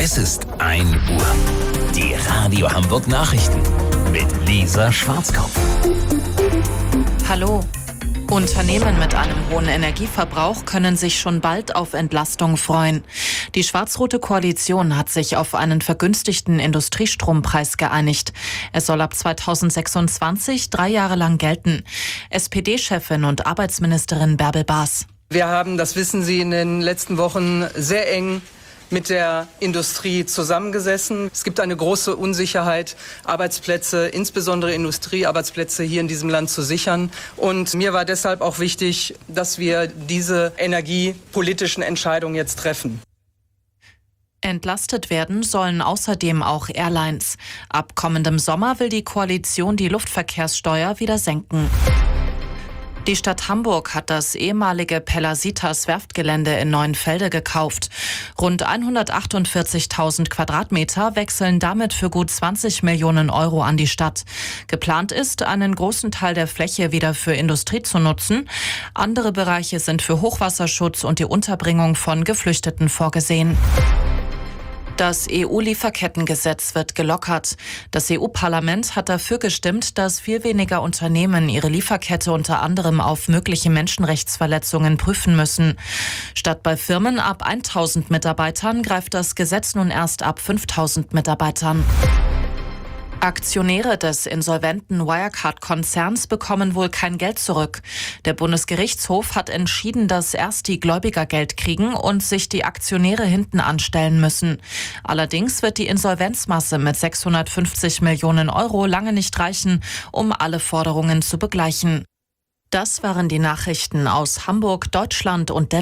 Es ist 1 Uhr. Die Radio Hamburg Nachrichten mit Lisa Schwarzkopf. Hallo. Unternehmen mit einem hohen Energieverbrauch können sich schon bald auf Entlastung freuen. Die schwarz-rote Koalition hat sich auf einen vergünstigten Industriestrompreis geeinigt. Er soll ab 2026 3 Jahre lang gelten. SPD-Chefin und Arbeitsministerin Bärbel Baas. Wir haben, das wissen Sie, in den letzten Wochen sehr eng mit der Industrie zusammengesessen. Es gibt eine große Unsicherheit, Arbeitsplätze, insbesondere Industriearbeitsplätze hier in diesem Land zu sichern. Und mir war deshalb auch wichtig, dass wir diese energiepolitischen Entscheidungen jetzt treffen. Entlastet werden sollen außerdem auch Airlines. Ab kommendem Sommer will die Koalition die Luftverkehrssteuer wieder senken. Die Stadt Hamburg hat das ehemalige Pellasitas Werftgelände in Neuenfelde gekauft. Rund 148.000 Quadratmeter wechseln damit für gut 20 Millionen Euro an die Stadt. Geplant ist, einen großen Teil der Fläche wieder für Industrie zu nutzen. Andere Bereiche sind für Hochwasserschutz und die Unterbringung von Geflüchteten vorgesehen. Das EU-Lieferkettengesetz wird gelockert. Das EU-Parlament hat dafür gestimmt, dass viel weniger Unternehmen ihre Lieferkette unter anderem auf mögliche Menschenrechtsverletzungen prüfen müssen. Statt bei Firmen ab 1.000 Mitarbeitern greift das Gesetz nun erst ab 5.000 Mitarbeitern. Aktionäre des insolventen Wirecard-Konzerns bekommen wohl kein Geld zurück. Der Bundesgerichtshof hat entschieden, dass erst die Gläubiger Geld kriegen und sich die Aktionäre hinten anstellen müssen. Allerdings wird die Insolvenzmasse mit 650 Millionen Euro lange nicht reichen, um alle Forderungen zu begleichen. Das waren die Nachrichten aus Hamburg, Deutschland und der